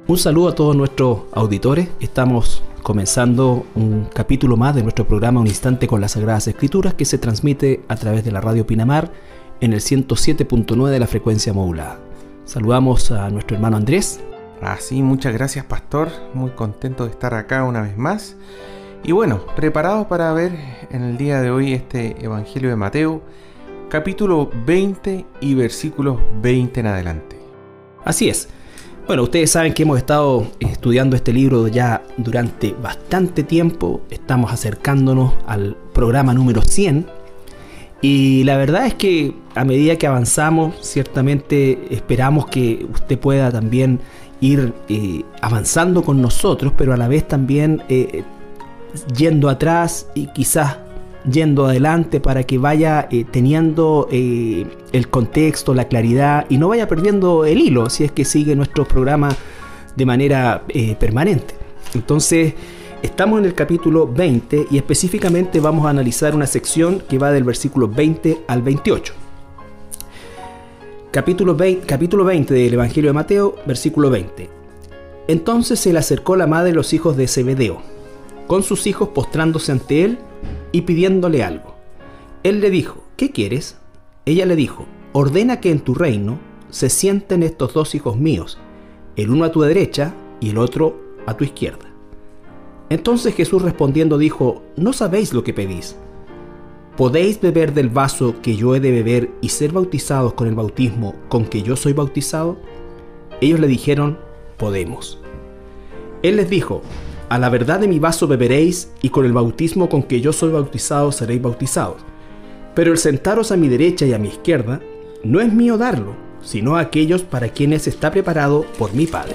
Un saludo a todos nuestros auditores. Estamos comenzando un capítulo más de nuestro programa Un Instante con las Sagradas Escrituras, que se transmite a través de la radio Pinamar en el 107.9 de la frecuencia modulada. Saludamos a nuestro hermano Andrés. Así, muchas gracias, pastor. Muy contento de estar acá una vez más. Y bueno, preparados para ver en el día de hoy este Evangelio de Mateo, capítulo 20 y versículos 20 en adelante. Así es. Bueno, ustedes saben que hemos estado estudiando este libro ya durante bastante tiempo. Estamos acercándonos al programa número 100. Y la verdad es que a medida que avanzamos, ciertamente esperamos que usted pueda también ir avanzando con nosotros, pero a la vez también yendo atrás y quizás yendo adelante para que vaya teniendo el contexto, la claridad y no vaya perdiendo el hilo si es que sigue nuestro programa de manera permanente. Entonces, estamos en el capítulo 20 y específicamente vamos a analizar una sección que va del versículo 20 al 28. Capítulo 20 del Evangelio de Mateo, versículo 20. Entonces se le acercó la madre de los hijos de Zebedeo, con sus hijos postrándose ante él y pidiéndole algo. Él le dijo: ¿qué quieres? Ella le dijo: ordena que en tu reino se sienten estos dos hijos míos, el uno a tu derecha y el otro a tu izquierda. Entonces Jesús respondiendo dijo: no sabéis lo que pedís. ¿Podéis beber del vaso que yo he de beber y ser bautizados con el bautismo con que yo soy bautizado? Ellos le dijeron: podemos. Él les dijo: a la verdad de mi vaso beberéis, y con el bautismo con que yo soy bautizado seréis bautizados. Pero el sentaros a mi derecha y a mi izquierda no es mío darlo, sino a aquellos para quienes está preparado por mi Padre.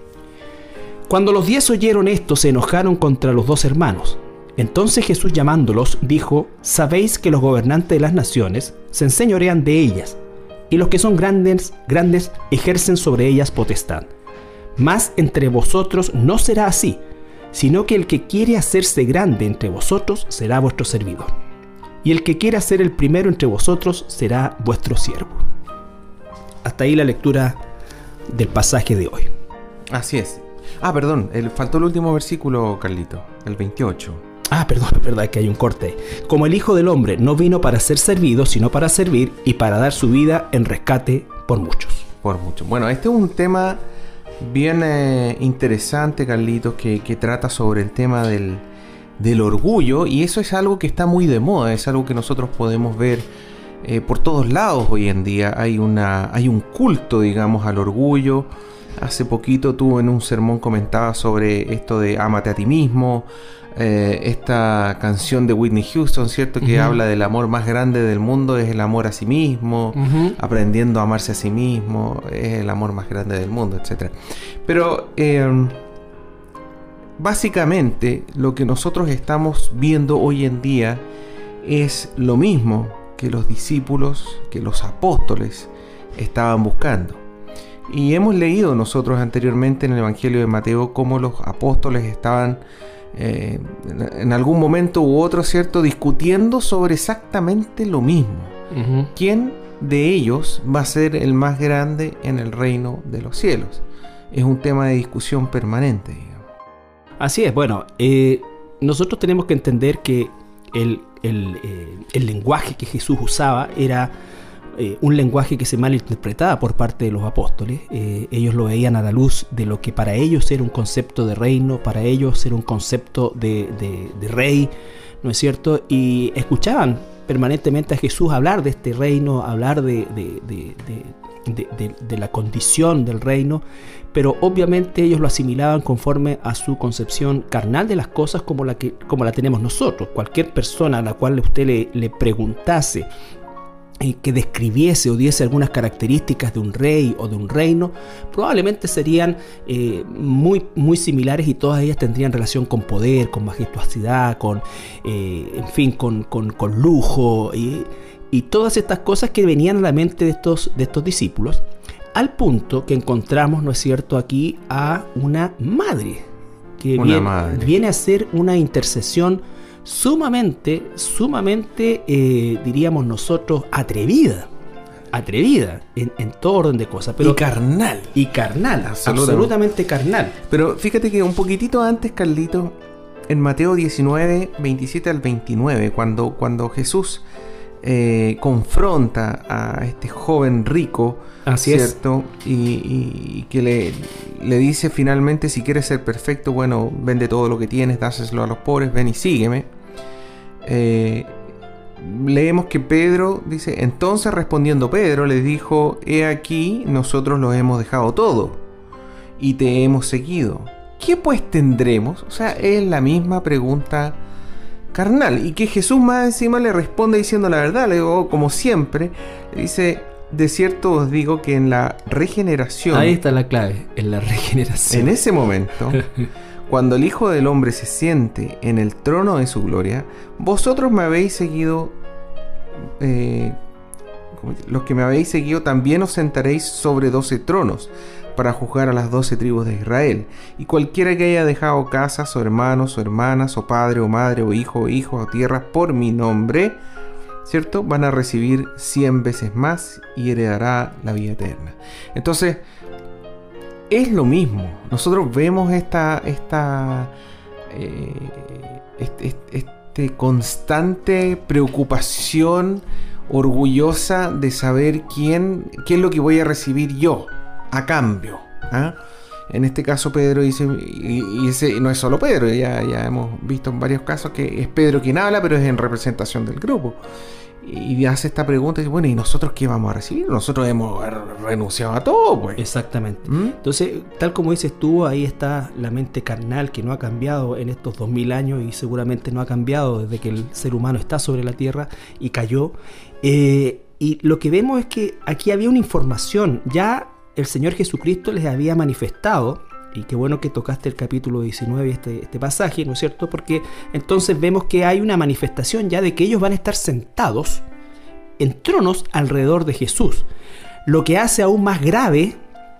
Cuando los 10 oyeron esto, se enojaron contra los dos hermanos. Entonces Jesús, llamándolos, dijo: sabéis que los gobernantes de las naciones se enseñorean de ellas, y los que son grandes ejercen sobre ellas potestad. Mas entre vosotros no será así, sino que el que quiere hacerse grande entre vosotros será vuestro servidor, y el que quiera ser el primero entre vosotros será vuestro siervo. Hasta ahí la lectura del pasaje de hoy. Así es. Perdón, faltó el último versículo, Carlito, el 28. Perdón, es verdad que hay un corte ahí. Como el Hijo del Hombre no vino para ser servido, sino para servir y para dar su vida en rescate por muchos. Por muchos. Bueno, este es un tema bien interesante, Carlitos, que trata sobre el tema del orgullo, y eso es algo que está muy de moda, es algo que nosotros podemos ver por todos lados hoy en día. Hay un culto, digamos, al orgullo. Hace poquito tú en un sermón comentabas sobre esto de ámate a ti mismo, esta canción de Whitney Houston, ¿cierto? Que habla del amor más grande del mundo, es el amor a sí mismo, aprendiendo a amarse a sí mismo, es el amor más grande del mundo, etc. Pero básicamente lo que nosotros estamos viendo hoy en día es lo mismo que los discípulos, que los apóstoles estaban buscando. Y hemos leído nosotros anteriormente en el Evangelio de Mateo cómo los apóstoles estaban en algún momento u otro, ¿cierto?, discutiendo sobre exactamente lo mismo. ¿Quién de ellos va a ser el más grande en el reino de los cielos? Es un tema de discusión permanente, digamos. Así es. Bueno, nosotros tenemos que entender que el lenguaje que Jesús usaba era un lenguaje que se malinterpretaba por parte de los apóstoles. Ellos lo veían a la luz de lo que para ellos era un concepto de reino, para ellos era un concepto de rey, ¿no es cierto? Y escuchaban permanentemente a Jesús hablar de este reino, hablar de la condición del reino, pero obviamente ellos lo asimilaban conforme a su concepción carnal de las cosas, como la tenemos nosotros. Cualquier persona a la cual usted le preguntase que describiese o diese algunas características de un rey o de un reino, probablemente serían muy, muy similares, y todas ellas tendrían relación con poder, con majestuosidad, con lujo y todas estas cosas que venían a la mente de estos discípulos, al punto que encontramos, ¿no es cierto?, aquí a una madre que viene a hacer una intercesión sumamente, diríamos nosotros, atrevida. atrevida en todo orden de cosas. Pero, y carnal. Y carnal, absolutamente carnal. Pero fíjate que un poquitito antes, Carlito, en Mateo 19, 27 al 29, cuando Jesús confronta a este joven rico, así ¿cierto? Y que le dice finalmente, si quieres ser perfecto, bueno, vende todo lo que tienes, dáselo a los pobres, ven y sígueme. Leemos que Pedro dice, entonces respondiendo Pedro le dijo, he aquí, nosotros lo hemos dejado todo y te hemos seguido. ¿Qué pues tendremos? O sea, es la misma pregunta carnal, y que Jesús más encima le responde diciendo la verdad. Le digo, como siempre, le dice, de cierto os digo que en la regeneración, ahí está la clave, en la regeneración, en ese momento cuando el Hijo del Hombre se siente en el trono de su gloria, vosotros me habéis seguido, los que me habéis seguido también os sentaréis sobre 12 tronos para juzgar a las 12 tribus de Israel. Y cualquiera que haya dejado casas, o hermanos, o hermanas, o padre, o madre, o hijo, o hijos, o tierras, por mi nombre, ¿cierto? Van a recibir 100 veces más y heredará la vida eterna. Entonces, es lo mismo. Nosotros vemos esta constante preocupación orgullosa de saber qué es lo que voy a recibir yo a cambio. ¿Ah? En este caso Pedro dice, y ese no es solo Pedro, ya hemos visto en varios casos que es Pedro quien habla, pero es en representación del grupo. Y hace esta pregunta y dice, bueno, ¿y nosotros qué vamos a recibir? Nosotros hemos renunciado a todo, pues. Exactamente. Entonces, tal como dices tú, ahí está la mente carnal que no ha cambiado en estos 2000 años y seguramente no ha cambiado desde que el ser humano está sobre la tierra y cayó. Y lo que vemos es que aquí había una información. Ya el Señor Jesucristo les había manifestado, y qué bueno que tocaste el capítulo 19, este pasaje, ¿no es cierto? Porque entonces vemos que hay una manifestación ya de que ellos van a estar sentados en tronos alrededor de Jesús. Lo que hace aún más grave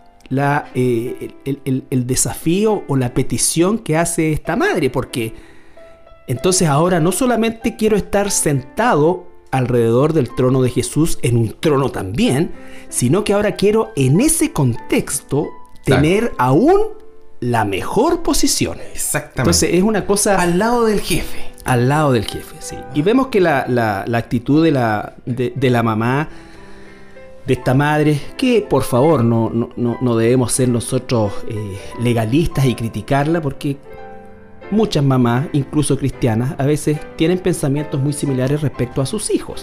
el desafío o la petición que hace esta madre, porque entonces ahora no solamente quiero estar sentado alrededor del trono de Jesús, en un trono también, sino que ahora quiero en ese contexto tener aún la mejor posición. Exactamente. Entonces es una cosa... al lado del jefe. Al lado del jefe, sí. Y vemos que la actitud de la mamá, de esta madre, que por favor no debemos ser nosotros legalistas y criticarla, porque muchas mamás, incluso cristianas, a veces tienen pensamientos muy similares respecto a sus hijos.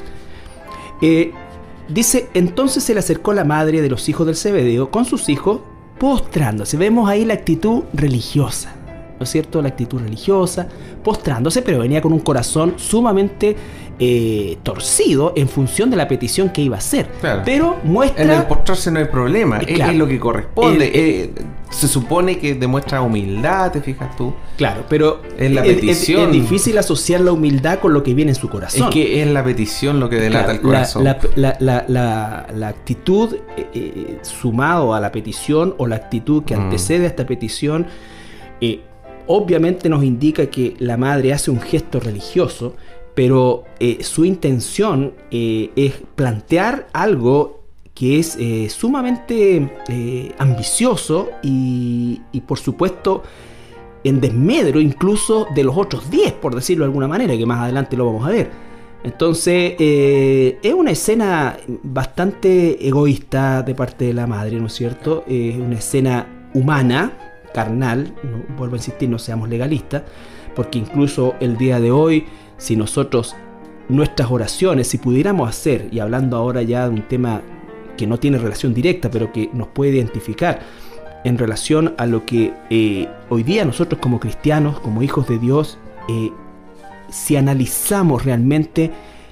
Dice, entonces se le acercó la madre de los hijos del Zebedeo con sus hijos, postrándose. Vemos ahí la actitud religiosa, ¿no es cierto? La actitud religiosa, postrándose, pero venía con un corazón sumamente torcido en función de la petición que iba a hacer. Claro. Pero muestra... en el postrarse no hay problema, claro, es lo que corresponde. Se supone que demuestra humildad, ¿te fijas tú? Claro, pero es la petición. Es difícil asociar la humildad con lo que viene en su corazón. Es que es la petición lo que delata el corazón. La actitud sumado a la petición, o la actitud que antecede a esta petición, obviamente nos indica que la madre hace un gesto religioso, pero su intención es plantear algo que es sumamente ambicioso y por supuesto en desmedro incluso de los otros 10, por decirlo de alguna manera, que más adelante lo vamos a ver. Entonces es una escena bastante egoísta de parte de la madre, ¿no es cierto? Es una escena humana, carnal, no, vuelvo a insistir, no seamos legalistas, porque incluso el día de hoy, si nosotros, nuestras oraciones, si pudiéramos hacer, y hablando ahora ya de un tema que no tiene relación directa, pero que nos puede identificar en relación a lo que hoy día nosotros como cristianos, como hijos de Dios, si analizamos realmente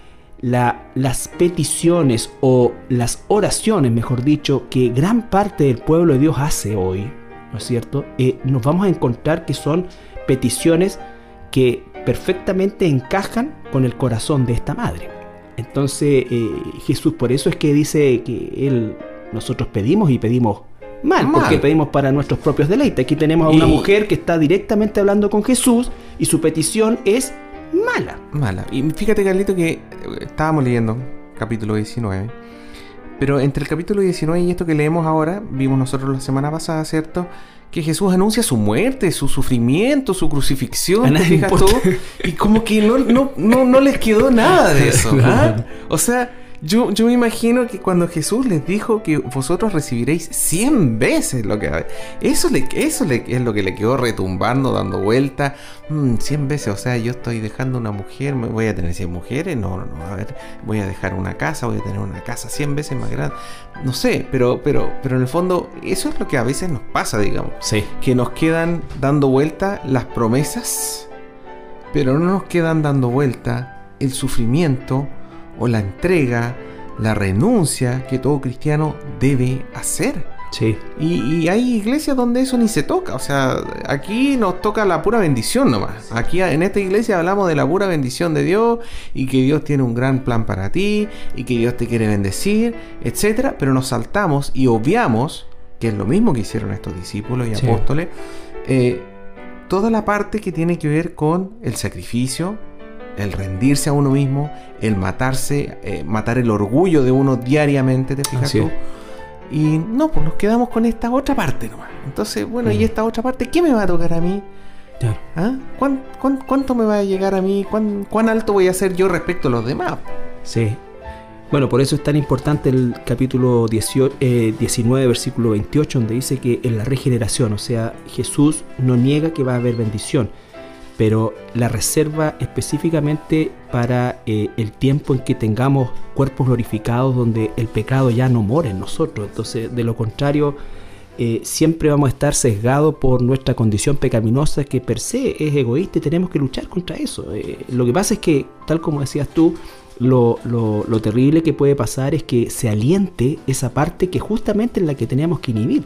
las peticiones o las oraciones, mejor dicho, que gran parte del pueblo de Dios hace hoy, ¿no es cierto? Nos vamos a encontrar que son peticiones que perfectamente encajan con el corazón de esta madre. Entonces Jesús por eso es que dice que nosotros pedimos y pedimos mal, porque pedimos para nuestros propios deleites. Aquí tenemos a una mujer que está directamente hablando con Jesús y su petición es mala. Y fíjate, Carlito, que estábamos leyendo capítulo 19 Pero entre el capítulo 19 y esto que leemos ahora, vimos nosotros la semana pasada, ¿cierto? Que Jesús anuncia su muerte, su sufrimiento, su crucifixión, ¿te fijas tú? Y como que no les quedó nada de eso, ¿ah? O sea, yo me imagino que cuando Jesús les dijo que vosotros recibiréis 100 veces lo que... Eso es lo que le quedó retumbando, dando vuelta. 100 veces, o sea, yo estoy dejando una mujer, ¿voy a tener 100 mujeres? No, a ver, voy a dejar una casa, voy a tener una casa 100 veces más grande. No sé, pero en el fondo eso es lo que a veces nos pasa, digamos. Sí. Que nos quedan dando vuelta las promesas, pero no nos quedan dando vuelta el sufrimiento o la entrega, la renuncia que todo cristiano debe hacer. Sí. Y hay iglesias donde eso ni se toca. O sea, aquí nos toca la pura bendición nomás. Aquí en esta iglesia hablamos de la pura bendición de Dios y que Dios tiene un gran plan para ti y que Dios te quiere bendecir, etcétera. Pero nos saltamos y obviamos, que es lo mismo que hicieron estos discípulos y apóstoles, toda la parte que tiene que ver con el sacrificio, el rendirse a uno mismo, el matarse, matar el orgullo de uno diariamente, ¿te fijas tú? Y no, pues nos quedamos con esta otra parte nomás. Entonces, bueno, ¿y esta otra parte qué me va a tocar a mí? ¿Ah? ¿Cuánto me va a llegar a mí? ¿Cuán alto voy a ser yo respecto a los demás? Sí. Bueno, por eso es tan importante el capítulo 19, versículo 28, donde dice que en la regeneración, o sea, Jesús no niega que va a haber bendición, pero la reserva específicamente para el tiempo en que tengamos cuerpos glorificados donde el pecado ya no mora en nosotros. Entonces, de lo contrario, siempre vamos a estar sesgados por nuestra condición pecaminosa, que per se es egoísta y tenemos que luchar contra eso. Lo que pasa es que, tal como decías tú, lo terrible que puede pasar es que se aliente esa parte que justamente es la que teníamos que inhibir.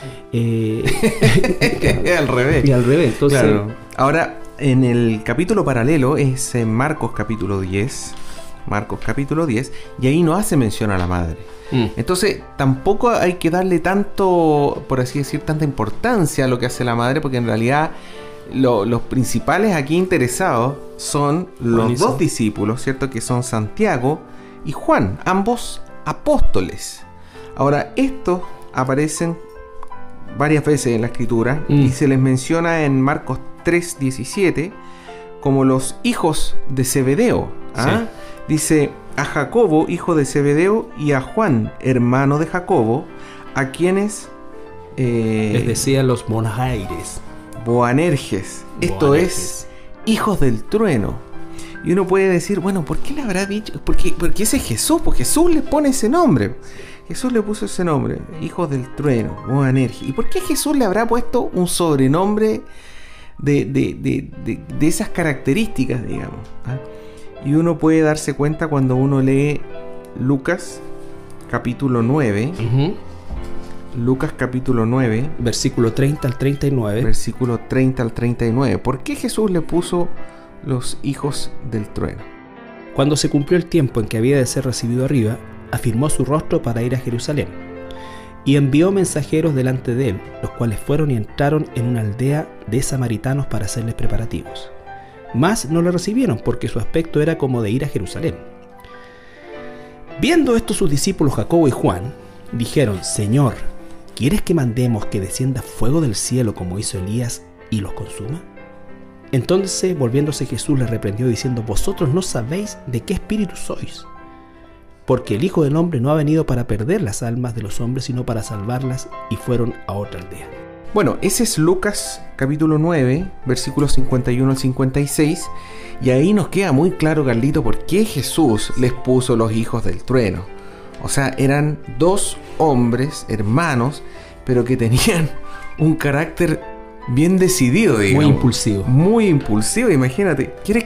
Al revés. Y al revés. Entonces, claro. Ahora, en el capítulo paralelo es en Marcos capítulo 10. Marcos capítulo 10. Y ahí no hace mención a la madre. Entonces tampoco hay que darle tanto, por así decir, tanta importancia a lo que hace la madre, porque en realidad los principales aquí interesados son los dos discípulos, ¿cierto? Que son Santiago y Juan, ambos apóstoles. Ahora, estos aparecen varias veces en la escritura y se les menciona en Marcos 3:17 como los hijos de Zebedeo. ¿Ah? Sí. Dice: a Jacobo, hijo de Zebedeo, y a Juan, hermano de Jacobo, a quienes les decían los Boanerges. Esto es, hijos del trueno. Y uno puede decir, bueno, ¿por qué le habrá dicho? Porque ese es Jesús, porque Jesús le pone ese nombre. Jesús le puso ese nombre, hijos del trueno, Boanerges. ¿Y por qué Jesús le habrá puesto un sobrenombre de esas características, digamos? ¿Ah? Y uno puede darse cuenta cuando uno lee Lucas capítulo 9. Lucas capítulo 9. Versículo 30 al 39. Versículo 30 al 39. ¿Por qué Jesús le puso los hijos del trueno? Cuando se cumplió el tiempo en que había de ser recibido arriba, afirmó su rostro para ir a Jerusalén. Y envió mensajeros delante de él, los cuales fueron y entraron en una aldea de samaritanos para hacerles preparativos. Mas no le recibieron, porque su aspecto era como de ir a Jerusalén. Viendo esto sus discípulos Jacobo y Juan, dijeron: Señor, ¿quieres que mandemos que descienda fuego del cielo como hizo Elías y los consuma? Entonces, volviéndose Jesús, les reprendió diciendo: Vosotros no sabéis de qué espíritu sois, porque el Hijo del Hombre no ha venido para perder las almas de los hombres, sino para salvarlas. Y fueron a otra aldea. Bueno, ese es Lucas capítulo 9, versículos 51 al 56, y ahí nos queda muy claro, Carlito, por qué Jesús les puso los hijos del trueno. O sea, eran dos hombres, hermanos, pero que tenían un carácter bien decidido, digamos. Muy impulsivo. Muy impulsivo, imagínate. ¿Quieres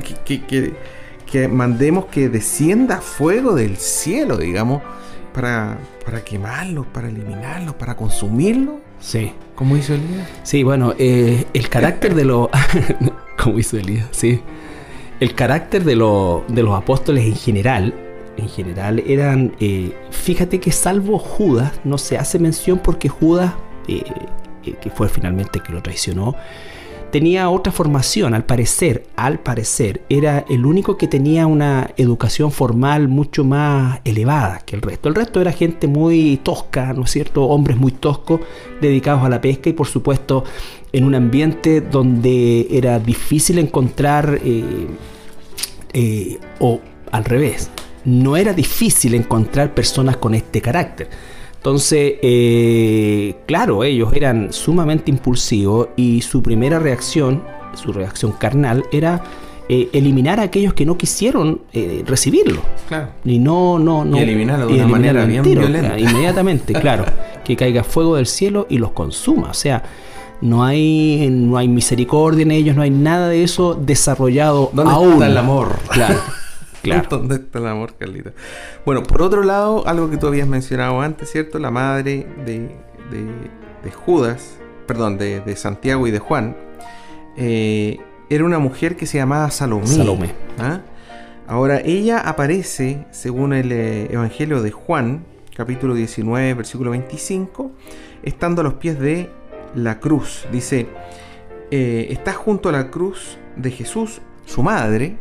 que mandemos que descienda fuego del cielo, digamos, para quemarlos, para eliminarlos, para consumirlos? Sí. ¿Cómo hizo Elías? Sí, bueno, el carácter de los... ¿Cómo hizo Elías? Sí. El carácter de los apóstoles en general eran... fíjate que salvo Judas, no se hace mención porque Judas, que fue finalmente el que lo traicionó, tenía otra formación, al parecer, era el único que tenía una educación formal mucho más elevada que el resto. El resto era gente muy tosca, ¿no es cierto? Hombres muy toscos, dedicados a la pesca y por supuesto en un ambiente donde era difícil encontrar, o al revés, no era difícil encontrar personas con este carácter. Entonces, claro, ellos eran sumamente impulsivos y su primera reacción, su reacción carnal, era eliminar a aquellos que no quisieron recibirlo. Claro. Y no y eliminarlo de una manera bien violenta. Inmediatamente, claro. Que caiga fuego del cielo y los consuma. O sea, no hay misericordia en ellos, no hay nada de eso desarrollado aún. ¿Dónde está el amor? Claro. Claro. ¿Dónde está el amor, Carlito? Bueno, por otro lado, algo que tú habías mencionado antes, ¿cierto? La madre de Judas, perdón, de Santiago y de Juan, era una mujer que se llamaba Salomé. ¿Ah? Ahora, ella aparece, según el Evangelio de Juan, capítulo 19, versículo 25, estando a los pies de la cruz. Dice, está junto a la cruz de Jesús, su madre,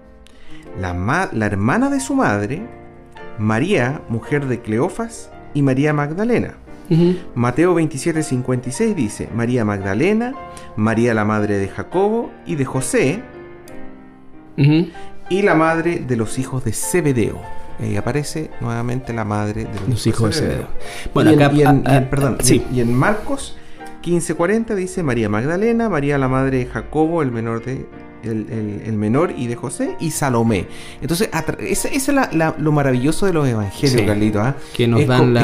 la hermana de su madre, María, mujer de Cleofas, y María Magdalena. Uh-huh. Mateo 27:56 dice, María Magdalena, María la madre de Jacobo y de José, uh-huh, y la madre de los hijos de Zebedeo. Ahí aparece nuevamente la madre de los hijos de Zebedeo. Bueno, y en Marcos 15:40 dice María Magdalena, María la madre de Jacobo, el menor y de José, y Salomé. Entonces, ese es lo maravilloso de los evangelios, sí, Carlito, ¿eh? Que nos dan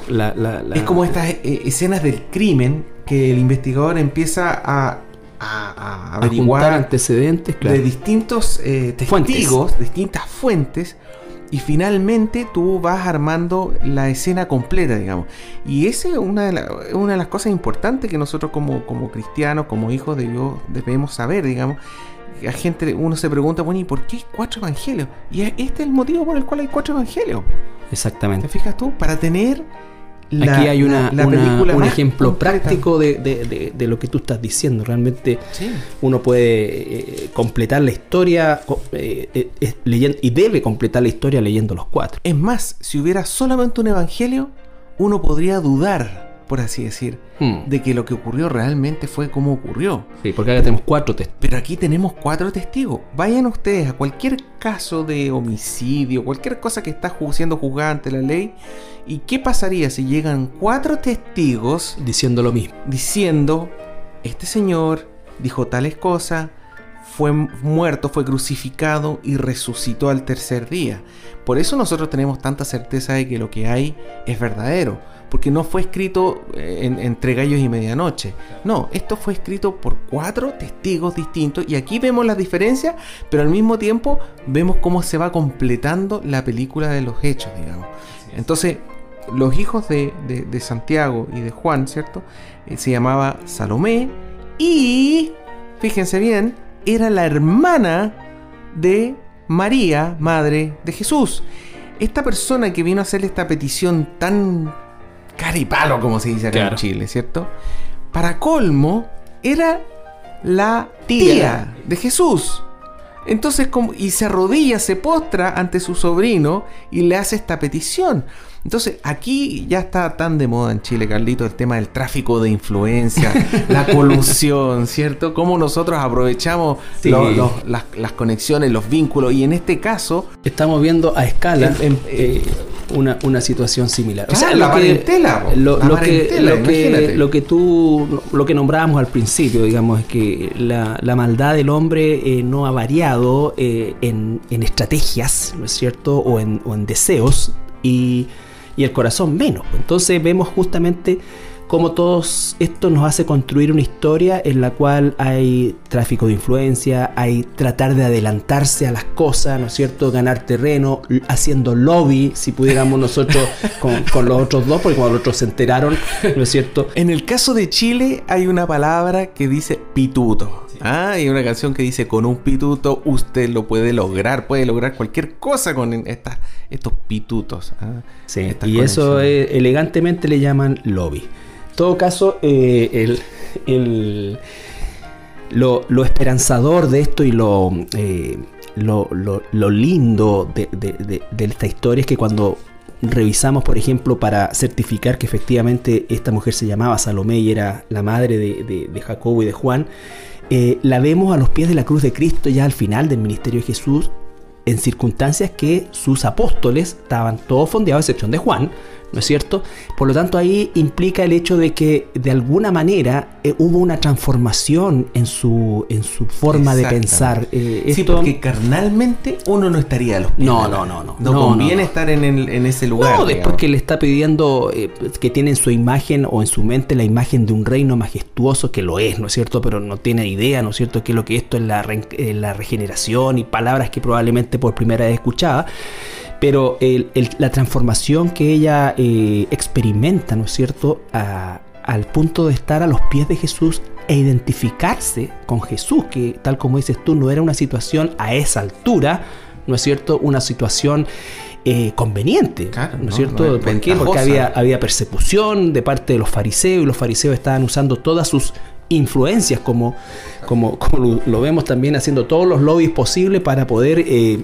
es como estas escenas del crimen que el investigador empieza a averiguar, a juntar antecedentes, claro, de distintos testigos, distintas fuentes. Y finalmente tú vas armando la escena completa, digamos. Y esa es una de las cosas importantes que nosotros como cristianos, como hijos de Dios, debemos saber, digamos. A gente, uno se pregunta, bueno, ¿y por qué hay 4 evangelios? Y este es el motivo por el cual hay 4 evangelios. Exactamente. ¿Te fijas tú? Para tener aquí hay un ejemplo completa, práctico de lo que tú estás diciendo. Realmente sí, uno puede completar la historia leyendo, y debe completar la historia leyendo los 4. Es más, si hubiera solamente un evangelio, uno podría dudar, por así decir, de que lo que ocurrió realmente fue como ocurrió. Sí, porque acá tenemos 4 testigos. Pero aquí tenemos 4 testigos. Vayan ustedes a cualquier caso de homicidio, cualquier cosa que está siendo juzgada ante la ley, ¿y qué pasaría si llegan 4 testigos diciendo lo mismo? Diciendo, este señor dijo tales cosas, fue muerto, fue crucificado y resucitó al tercer día. Por eso nosotros tenemos tanta certeza de que lo que hay es verdadero, porque no fue escrito entre gallos y medianoche. No, esto fue escrito por 4 testigos distintos, y aquí vemos las diferencias, pero al mismo tiempo vemos cómo se va completando la película de los hechos, digamos. Entonces, los hijos de Santiago y de Juan, ¿cierto? Se llamaba Salomé, y fíjense bien, era la hermana de María, madre de Jesús. Esta persona que vino a hacerle esta petición tan cara y palo, como se dice acá, claro, en Chile, ¿cierto? Para colmo, era la tía de Jesús. Entonces, y se arrodilla, se postra ante su sobrino y le hace esta petición. Entonces, aquí ya está tan de moda en Chile, Carlito, el tema del tráfico de influencia, la colusión, ¿cierto? Cómo nosotros aprovechamos, sí, las conexiones, los vínculos, y en este caso estamos viendo a escala una situación similar. Claro, o sea, la parentela, lo que nombrábamos al principio, digamos, es que la maldad del hombre no ha variado en estrategias, ¿no es cierto? O en deseos, y el corazón menos. Entonces vemos justamente cómo todo esto nos hace construir una historia en la cual hay tráfico de influencia, hay tratar de adelantarse a las cosas, ¿no es cierto? Ganar terreno, haciendo lobby, si pudiéramos nosotros con los otros dos, porque cuando los otros se enteraron, ¿no es cierto? En el caso de Chile hay una palabra que dice pituto. Sí. Hay una canción que dice, con un pituto usted lo puede lograr cualquier cosa con estos pitutos. Sí, y eso elegantemente le llaman lobby. En todo caso, lo esperanzador de esto y lo lindo de esta historia es que cuando revisamos, por ejemplo, para certificar que efectivamente esta mujer se llamaba Salomé y era la madre de Jacobo y de Juan, la vemos a los pies de la cruz de Cristo ya al final del ministerio de Jesús, en circunstancias que sus apóstoles estaban todos fondeados, a excepción de Juan, ¿no es cierto? Por lo tanto, ahí implica el hecho de que de alguna manera hubo una transformación en su forma de pensar. Sí, porque carnalmente uno no estaría a los pies. No conviene estar en ese lugar. No, después que le está pidiendo que tiene en su imagen o en su mente la imagen de un reino majestuoso, que lo es, ¿no es cierto? Pero no tiene idea, ¿no es cierto?, que lo que esto es la regeneración y palabras que probablemente por primera vez escuchaba. Pero la transformación que ella experimenta, ¿no es cierto?, al punto de estar a los pies de Jesús e identificarse con Jesús, que tal como dices tú, no era una situación a esa altura, ¿no es cierto?, una situación conveniente, claro, ¿no es cierto? ¿Por qué? Porque había persecución de parte de los fariseos, y los fariseos estaban usando todas sus influencias, como lo vemos también, haciendo todos los lobbies posibles para poder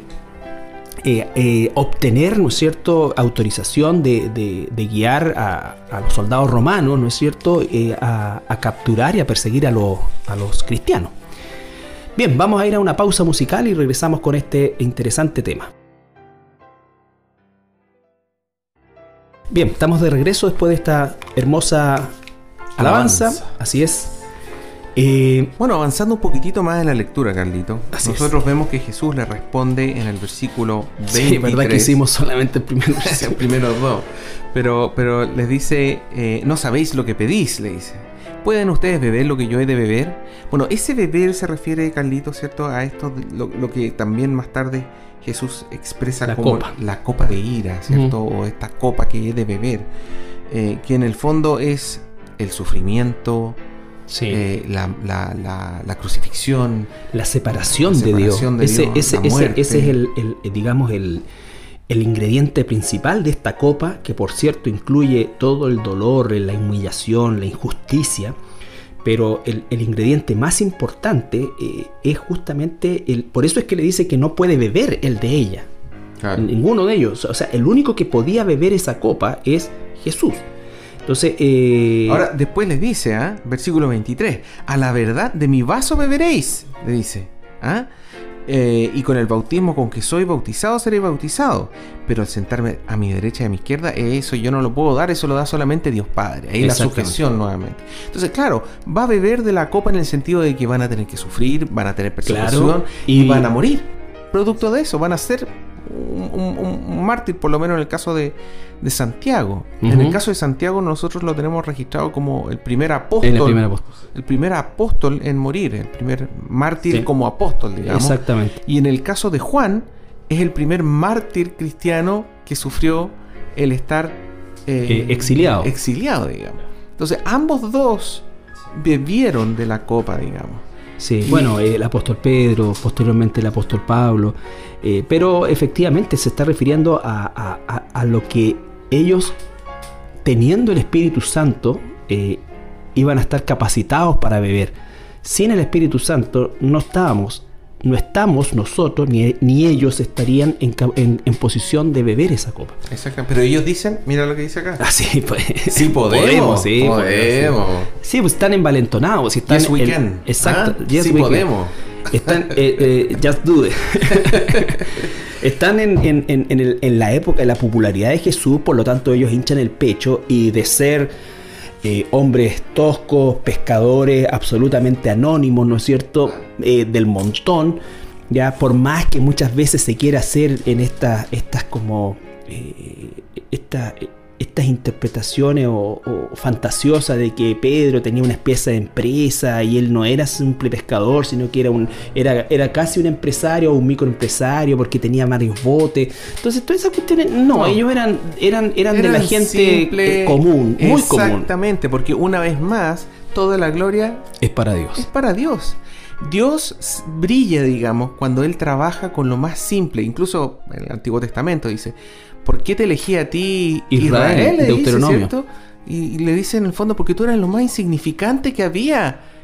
obtener, ¿no es cierto?, autorización de guiar a los soldados romanos, ¿no es cierto?, a capturar y a perseguir a los cristianos. Bien, vamos a ir a una pausa musical y regresamos con este interesante tema. Bien, estamos de regreso después de esta hermosa alabanza. Así es. Bueno, avanzando un poquitito más en la lectura, Carlito, nosotros vemos que Jesús le responde en el versículo 23. Sí, verdad que hicimos solamente el primer versículo. El primero dos. Pero les dice, no sabéis lo que pedís, le dice. ¿Pueden ustedes beber lo que yo he de beber? Bueno, ese beber se refiere, Carlito, ¿cierto?, a esto, lo que también más tarde Jesús expresa como la copa de ira, ¿cierto? O esta copa que he de beber, que en el fondo es el sufrimiento, sí, la crucifixión, la separación de Dios. Ese es el ingrediente principal de esta copa, que por cierto incluye todo el dolor, la humillación, la injusticia. Pero el ingrediente más importante es justamente por eso es que le dice que no puede beber el de ella. Claro. Ninguno de ellos. O sea, el único que podía beber esa copa es Jesús. Entonces, ahora después le dice, versículo 23, a la verdad de mi vaso beberéis, le dice, y con el bautismo con que soy bautizado seré bautizado, pero al sentarme a mi derecha y a mi izquierda, eso yo no lo puedo dar, eso lo da solamente Dios Padre. Ahí la sujeción nuevamente. Entonces, claro, va a beber de la copa en el sentido de que van a tener que sufrir, van a tener persecución, claro, y van a morir. Producto de eso, van a ser un mártir, por lo menos en el caso de Santiago. En el caso de Santiago nosotros lo tenemos registrado como el primer apóstol. El primer apóstol en morir, el primer mártir, sí, como apóstol, digamos. Exactamente. Y en el caso de Juan, es el primer mártir cristiano que sufrió el estar exiliado, digamos. Entonces, ambos dos bebieron de la copa, digamos. Sí, bueno, el apóstol Pedro, posteriormente el apóstol Pablo, pero efectivamente se está refiriendo a lo que ellos, teniendo el Espíritu Santo, iban a estar capacitados para beber. Sin el Espíritu Santo no estamos nosotros, ni ellos estarían en posición de beber esa copa. Exacto, pero ellos dicen, mira lo que dice acá. Sí, pues. Sí podemos. Sí, pues están envalentonados. Si están yes we can. Exacto. Yes sí podemos. Están, just do it. Están en la época de la popularidad de Jesús, por lo tanto ellos hinchan el pecho, y de ser hombres toscos, pescadores absolutamente anónimos, ¿no es cierto?, del montón, ya, por más que muchas veces se quiera hacer en estas interpretaciones o fantasiosas de que Pedro tenía una especie de empresa y él no era simple pescador, sino que era casi un empresario o un microempresario porque tenía varios botes. Entonces todas esas cuestiones, no, ellos eran de la gente simple, común, muy común. Exactamente, porque una vez más toda la gloria es para Dios. Es para Dios. Dios brilla, digamos, cuando Él trabaja con lo más simple. Incluso en el Antiguo Testamento dice, ¿por qué te elegí a ti, Israel? Deuteronomio. Dice, ¿cierto? Y le dice en el fondo, porque tú eras lo más insignificante que había.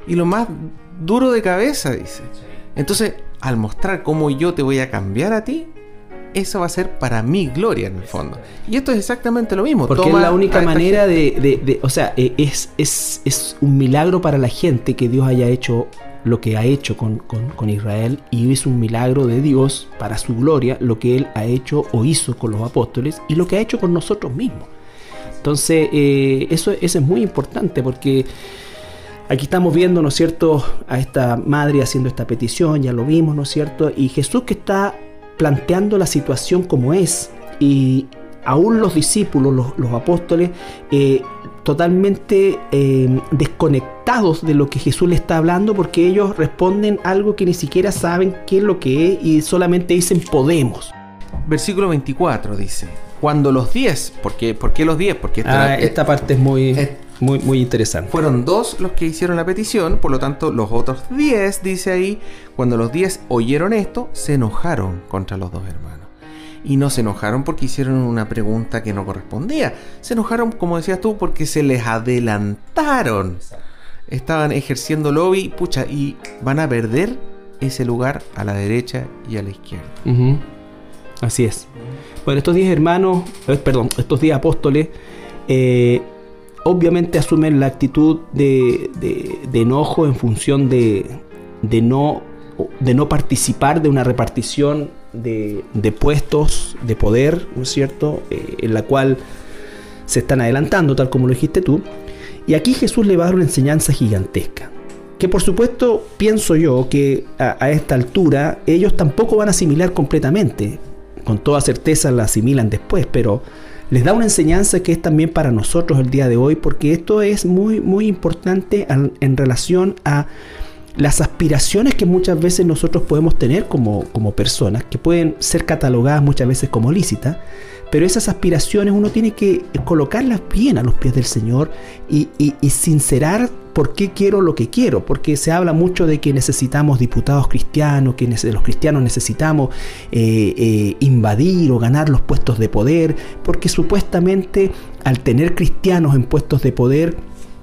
y lo más duro de cabeza, dice. Entonces, al mostrar cómo yo te voy a cambiar a ti, eso va a ser para mi gloria en el fondo. Y esto es exactamente lo mismo. Porque es la única manera o sea, es un milagro para la gente que Dios haya hecho lo que ha hecho con Israel, y es un milagro de Dios para su gloria lo que Él ha hecho o hizo con los apóstoles y lo que ha hecho con nosotros mismos. Entonces, eso es muy importante, porque aquí estamos viendo, ¿no es cierto?, a esta madre haciendo esta petición, ya lo vimos, ¿no es cierto?, y Jesús que está planteando la situación como es, y aún los discípulos, los apóstoles, totalmente desconectados de lo que Jesús le está hablando, porque ellos responden algo que ni siquiera saben qué es lo que es, y solamente dicen podemos. Versículo 24 dice: cuando los 10, ¿por qué los 10? Porque esta parte es muy interesante. Fueron 2 los que hicieron la petición, por lo tanto los otros 10, dice ahí, cuando los 10 oyeron esto, se enojaron contra los 2 hermanos. Y no se enojaron porque hicieron una pregunta que no correspondía. Se enojaron, como decías tú, porque se les adelantaron. Estaban ejerciendo lobby, pucha, y van a perder ese lugar a la derecha y a la izquierda. Uh-huh. Así es. Bueno, estos 10 hermanos, estos 10 apóstoles, obviamente asumen la actitud de enojo en función de no participar de una repartición de puestos de poder, ¿no es cierto?, en la cual se están adelantando, tal como lo dijiste tú. Y aquí Jesús le va a dar una enseñanza gigantesca, que por supuesto pienso yo que a esta altura ellos tampoco van a asimilar completamente. Con toda certeza la asimilan después, pero les da una enseñanza que es también para nosotros el día de hoy, porque esto es muy, muy importante en relación a las aspiraciones que muchas veces nosotros podemos tener como personas, que pueden ser catalogadas muchas veces como lícitas, pero esas aspiraciones uno tiene que colocarlas bien a los pies del Señor y sincerar por qué quiero lo que quiero, porque se habla mucho de que necesitamos diputados cristianos, que los cristianos necesitamos invadir o ganar los puestos de poder, porque supuestamente al tener cristianos en puestos de poder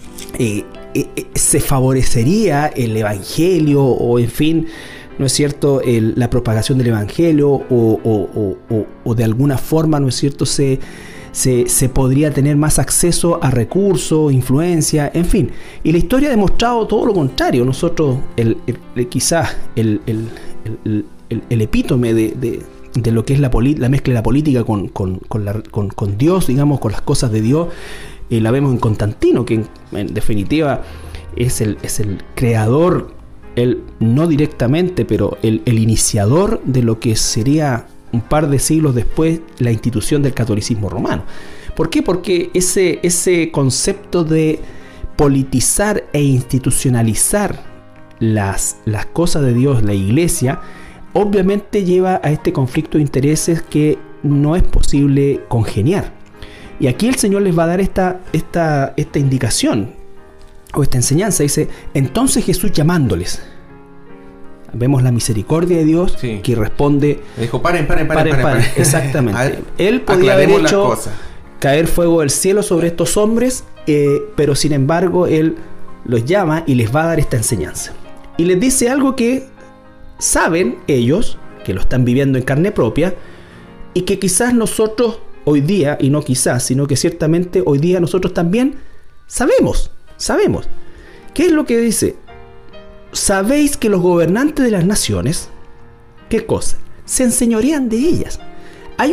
se favorecería el evangelio, o en fin, ¿no es cierto?, la propagación del evangelio, o de alguna forma, ¿no es cierto?, se podría tener más acceso a recursos, influencia, en fin. Y la historia ha demostrado todo lo contrario. Nosotros, quizás el epítome de lo que es la mezcla de la política con Dios, digamos, con las cosas de Dios, la vemos en Constantino, que en definitiva es el creador, él no directamente, pero el iniciador de lo que sería un par de siglos después la institución del catolicismo romano. ¿Por qué? Porque ese concepto de politizar e institucionalizar las cosas de Dios, la iglesia, obviamente lleva a este conflicto de intereses que no es posible congeniar. Y aquí el Señor les va a dar esta indicación o esta enseñanza. Dice: entonces Jesús llamándoles. Vemos la misericordia de Dios, sí, que responde. Le dijo: paren. Exactamente. Él podía haber hecho caer fuego del cielo sobre estos hombres, pero sin embargo Él los llama y les va a dar esta enseñanza. Y les dice algo que saben ellos, que lo están viviendo en carne propia, y que quizás nosotros hoy día, y no quizás, sino que ciertamente hoy día nosotros también sabemos. ¿Qué es lo que dice? Sabéis que los gobernantes de las naciones, ¿qué cosa? Se enseñorean de ellas. Hay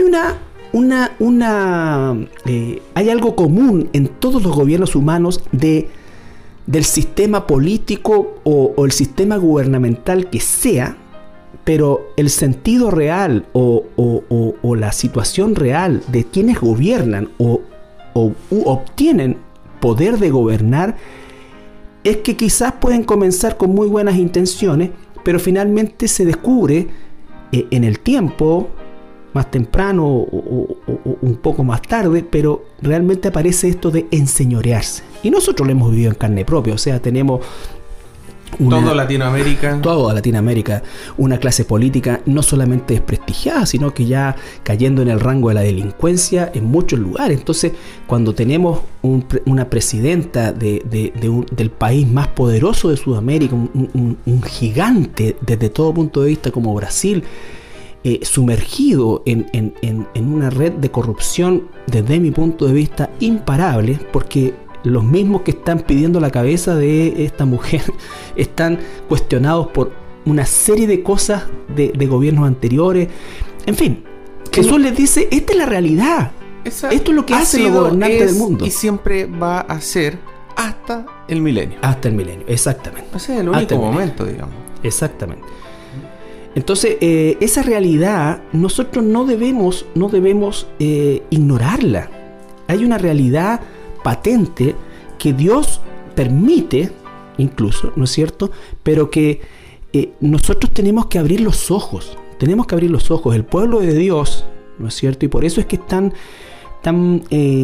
hay algo común en todos los gobiernos humanos del sistema político o el sistema gubernamental que sea, pero el sentido real o la situación real de quienes gobiernan u obtienen poder de gobernar es que quizás pueden comenzar con muy buenas intenciones, pero finalmente se descubre en el tiempo, más temprano o un poco más tarde, pero realmente aparece esto de enseñorearse. Y nosotros lo hemos vivido en carne propia, o sea, tenemos Toda Latinoamérica. Toda Latinoamérica, una clase política no solamente desprestigiada, sino que ya cayendo en el rango de la delincuencia en muchos lugares. Entonces, cuando tenemos una presidenta del país más poderoso de Sudamérica, un gigante desde todo punto de vista como Brasil, sumergido en una red de corrupción desde mi punto de vista imparable, porque los mismos que están pidiendo la cabeza de esta mujer están cuestionados por una serie de cosas de gobiernos anteriores. En fin, Jesús les dice, esta es la realidad. Esto es lo que hacen los gobernantes del mundo. Y siempre va a ser hasta el milenio. Hasta el milenio, exactamente. Ese es el único momento, digamos. Exactamente. Entonces, esa realidad nosotros no debemos ignorarla. Hay una realidad patente que Dios permite, incluso, ¿no es cierto? Pero que nosotros tenemos que abrir los ojos. Tenemos que abrir los ojos. El pueblo de Dios, ¿no es cierto? Y por eso es que es tan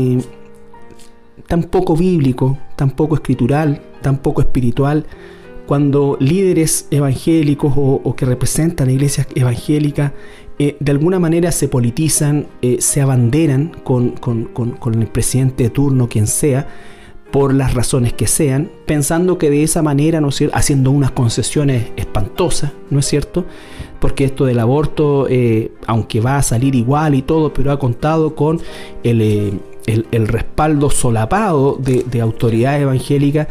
poco bíblico, tan poco escritural, tan poco espiritual, cuando líderes evangélicos o que representan iglesias evangélicas de alguna manera se politizan, se abanderan con el presidente de turno, quien sea, por las razones que sean, pensando que de esa manera, ¿no es cierto?, haciendo unas concesiones espantosas, ¿no es cierto?, porque esto del aborto, aunque va a salir igual y todo, pero ha contado con el respaldo solapado de autoridades evangélicas.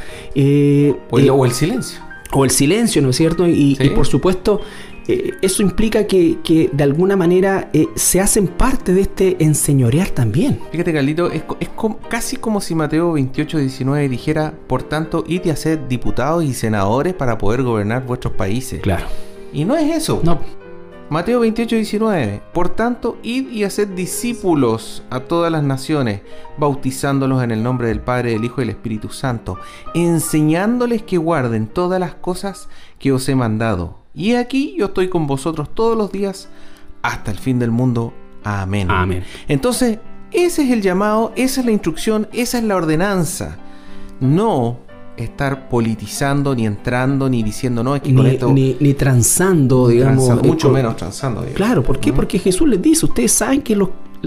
O el silencio. O el silencio, ¿no es cierto? Y por supuesto, eso implica que de alguna manera se hacen parte de este enseñorear también. Fíjate, Carlito, es casi como si Mateo 28:19 dijera: por tanto, id y haced diputados y senadores para poder gobernar vuestros países. Claro. Y no es eso. No. Mateo 28:19: por tanto, id y haced discípulos a todas las naciones, bautizándolos en el nombre del Padre, del Hijo y del Espíritu Santo, enseñándoles que guarden todas las cosas que os he mandado. Y aquí yo estoy con vosotros todos los días hasta el fin del mundo. Amén. Amén. Entonces, ese es el llamado, esa es la instrucción, esa es la ordenanza. No estar politizando, ni entrando, ni diciendo, no, es que con esto... Ni transando, digamos. Mucho menos transando. Digamos. Claro, ¿por qué? Porque Jesús les dice, ustedes saben que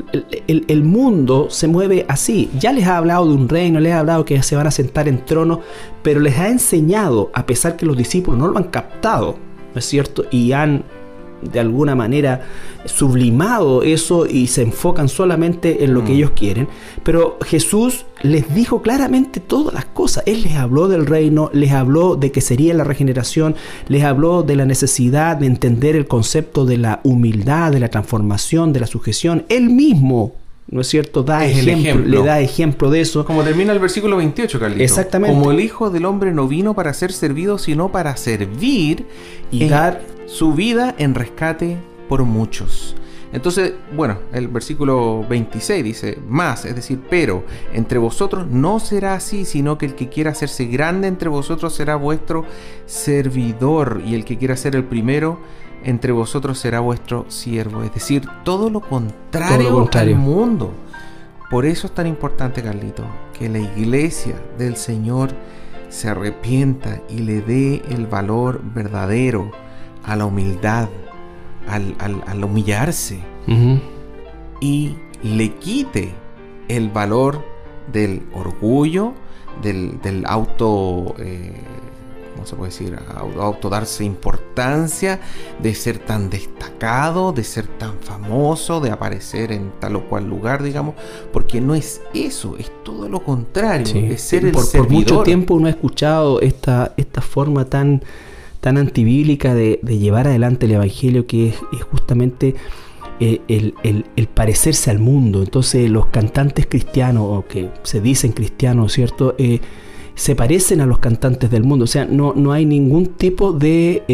el mundo se mueve así. Ya les ha hablado de un reino, les ha hablado que se van a sentar en trono, pero les ha enseñado, a pesar que los discípulos no lo han captado, ¿no es cierto? Y han de alguna manera sublimado eso y se enfocan solamente en lo que ellos quieren. Pero Jesús les dijo claramente todas las cosas. Él les habló del reino, les habló de que sería la regeneración, les habló de la necesidad de entender el concepto de la humildad, de la transformación, de la sujeción. Él mismo, ¿no es cierto?, le da ejemplo de eso. Como termina el versículo 28, Carlito. Exactamente. Como el Hijo del Hombre no vino para ser servido, sino para servir y dar su vida en rescate por muchos. Entonces, bueno, el versículo 26 dice, más, es decir, pero entre vosotros no será así, sino que el que quiera hacerse grande entre vosotros será vuestro servidor, y el que quiera ser el primero entre vosotros será vuestro siervo. Es decir, todo lo contrario al mundo. Por eso es tan importante, Carlito, que la iglesia del Señor se arrepienta y le dé el valor verdadero a la humildad, al humillarse, y le quite el valor del orgullo, del auto... ¿cómo se puede decir? Auto darse importancia, de ser tan destacado, de ser tan famoso, de aparecer en tal o cual lugar, digamos, porque no es eso, es todo lo contrario, es ser el servidor. Por mucho tiempo uno ha escuchado esta forma tan antibíblica de llevar adelante el evangelio, que es justamente el parecerse al mundo. Entonces los cantantes cristianos, o que se dicen cristianos, ¿cierto?, se parecen a los cantantes del mundo. O sea, no hay ningún tipo de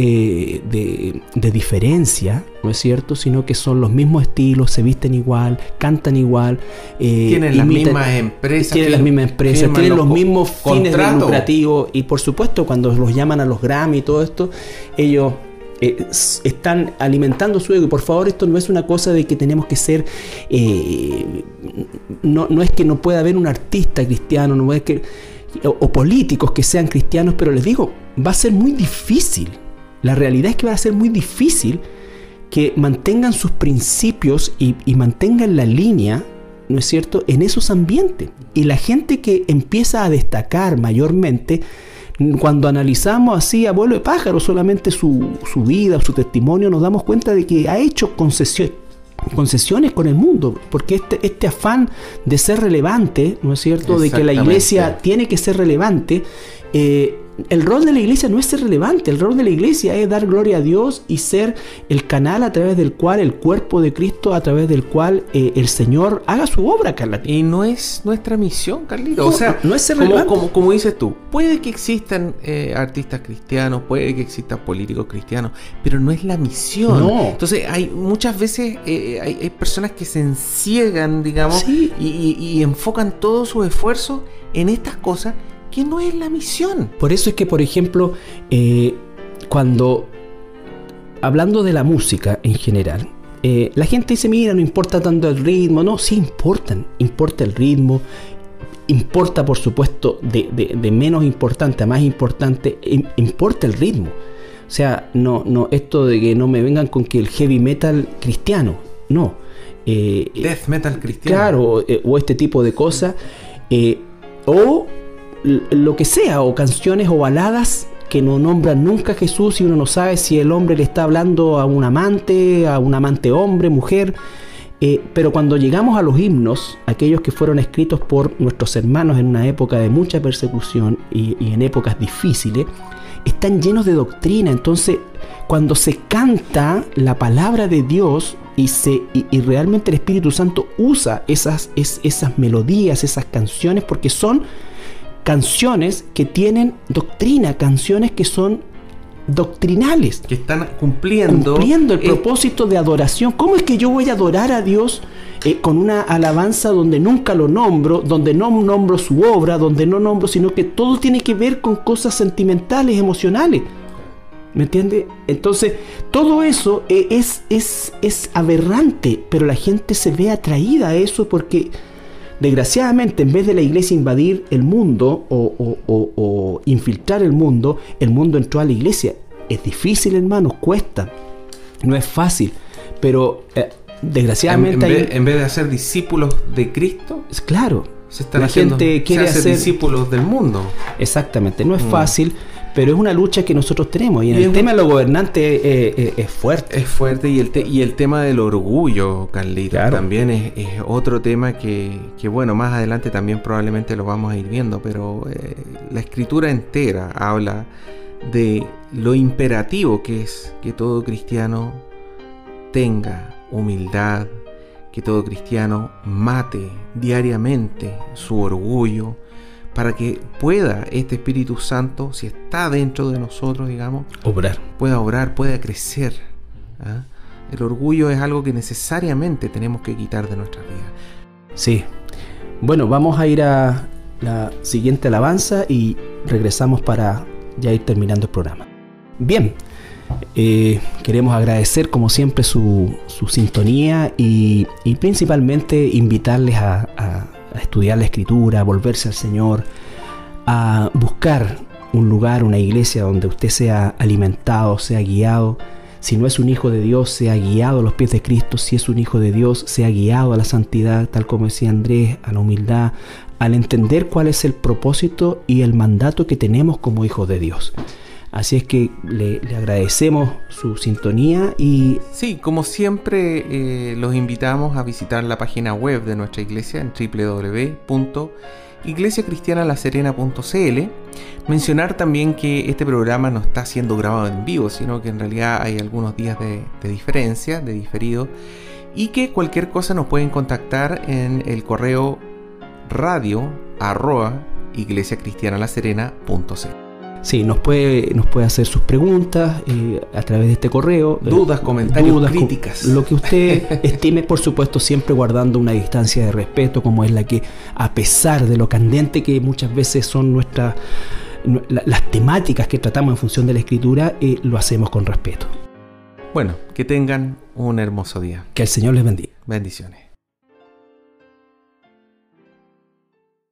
diferencia, ¿no es cierto?, sino que son los mismos estilos, se visten igual, cantan igual, tienen las mismas empresas, tienen los mismos fines lucrativos, y por supuesto cuando los llaman a los Grammy y todo esto, ellos están alimentando su ego. Y por favor, esto no es una cosa de que tenemos que ser no es que no pueda haber un artista cristiano, no es que o políticos que sean cristianos, pero les digo, va a ser muy difícil. La realidad es que va a ser muy difícil que mantengan sus principios y mantengan la línea, ¿no es cierto?, en esos ambientes. Y la gente que empieza a destacar mayormente, cuando analizamos así a vuelo de pájaro solamente su vida, su testimonio, nos damos cuenta de que ha hecho concesiones con el mundo, porque este afán de ser relevante, ¿no es cierto?, de que la iglesia tiene que ser relevante, el rol de la iglesia no es ser relevante, el rol de la iglesia es dar gloria a Dios y ser el canal a través del cual el cuerpo de Cristo, a través del cual el Señor haga su obra, Carlito. Y no es nuestra misión, Carlito. No, o sea, no es ser relevante. Como dices tú, puede que existan artistas cristianos, puede que existan políticos cristianos, pero no es la misión. No. Entonces, hay muchas veces hay personas que se enciegan, digamos, sí, y enfocan todo su esfuerzo en estas cosas que no es la misión. Por eso es que, por ejemplo, cuando hablando de la música en general, la gente dice, mira, no importa tanto el ritmo. No, sí importa el ritmo, importa, por supuesto, de menos importante a más importante, importa el ritmo. O sea, no esto de que no me vengan con que el heavy metal cristiano, no. Death metal cristiano. Claro, o este tipo de cosas, o lo que sea, o canciones o baladas que no nombran nunca a Jesús y uno no sabe si el hombre le está hablando a un amante hombre, mujer. Pero cuando llegamos a los himnos, aquellos que fueron escritos por nuestros hermanos en una época de mucha persecución y en épocas difíciles, están llenos de doctrina. Entonces, cuando se canta la palabra de Dios y realmente el Espíritu Santo usa esas melodías, esas canciones, porque son canciones que tienen doctrina, canciones que son doctrinales, que están cumpliendo el propósito de adoración. ¿Cómo es que yo voy a adorar a Dios con una alabanza donde nunca lo nombro, donde no nombro su obra, donde no nombro, sino que todo tiene que ver con cosas sentimentales, emocionales? ¿Me entiende? Entonces, todo eso es aberrante, pero la gente se ve atraída a eso porque, desgraciadamente, en vez de la iglesia invadir el mundo o infiltrar el mundo entró a la iglesia. Es difícil, hermanos, cuesta, no es fácil, pero desgraciadamente en vez de hacer discípulos de Cristo, claro, se hace discípulos del mundo. Exactamente, no es fácil, pero es una lucha que nosotros tenemos. Y en el tema de los gobernantes es fuerte. Es fuerte, y el tema del orgullo, Carlito, claro, también es otro tema que bueno, más adelante también probablemente lo vamos a ir viendo, pero la Escritura entera habla de lo imperativo que es que todo cristiano tenga humildad, que todo cristiano mate diariamente su orgullo, para que pueda este Espíritu Santo, si está dentro de nosotros, digamos, pueda obrar, pueda crecer. ¿Ah? El orgullo es algo que necesariamente tenemos que quitar de nuestras vidas. Sí. Bueno, vamos a ir a la siguiente alabanza y regresamos para ya ir terminando el programa. Bien, queremos agradecer como siempre su sintonía y principalmente invitarles a estudiar la Escritura, a volverse al Señor, a buscar un lugar, una iglesia donde usted sea alimentado, sea guiado. Si no es un hijo de Dios, sea guiado a los pies de Cristo. Si es un hijo de Dios, sea guiado a la santidad, tal como decía Andrés, a la humildad, al entender cuál es el propósito y el mandato que tenemos como hijos de Dios. Así es que le agradecemos su sintonía y... Sí, como siempre los invitamos a visitar la página web de nuestra iglesia en www.iglesiacristianalaserena.cl. Mencionar también que este programa no está siendo grabado en vivo, sino que en realidad hay algunos días de diferencia, de diferido, y que cualquier cosa nos pueden contactar en el correo radio@iglesiacristianalaserena.cl. Sí, nos puede hacer sus preguntas a través de este correo. Dudas, comentarios, críticas. Lo que usted estime, por supuesto, siempre guardando una distancia de respeto, como es la que, a pesar de lo candente que muchas veces son las temáticas que tratamos en función de la Escritura, lo hacemos con respeto. Bueno, que tengan un hermoso día. Que el Señor les bendiga. Bendiciones.